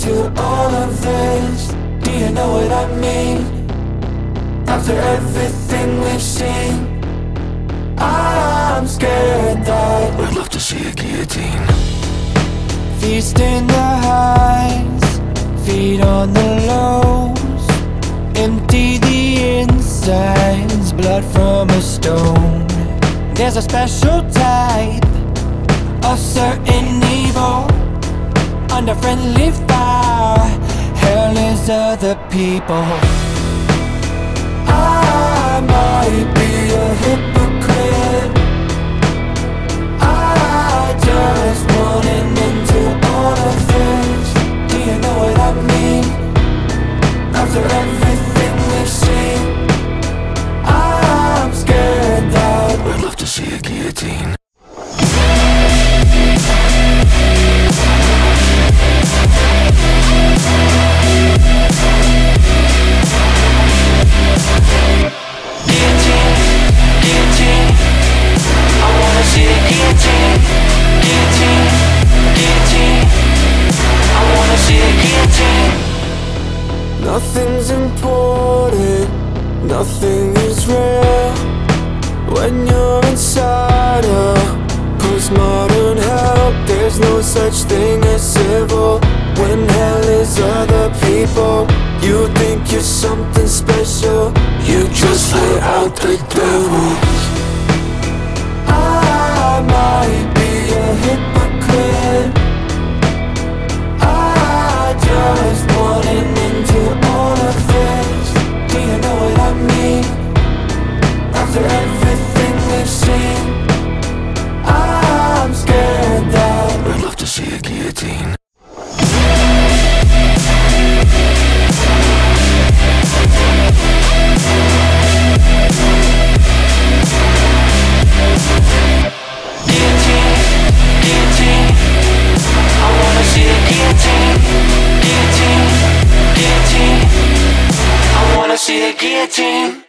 into all of this. Do you know what I mean? After everything we've seen, I'm scared that I'd love to see a guillotine. feast in the highs, feed on the lows, empty the insides, blood from a stone. There's a special type, a certain evil, under friendly fire. Hell is other people. I might be a hypocrite. I just want an end to all of this. Do you know what I mean? After everything we've seen, I'm scared that I'd love to see a guillotine. nothing's important, nothing is real when you're inside a postmodern hell. There's no such thing as civil when hell is other people. You think you're something special, you just let out the devil. I might be a hypocrite. I just want an end to all of this. Do you know what I mean? After everything we've seen, I'm scared that I'd love to see a guillotine. see a guillotine.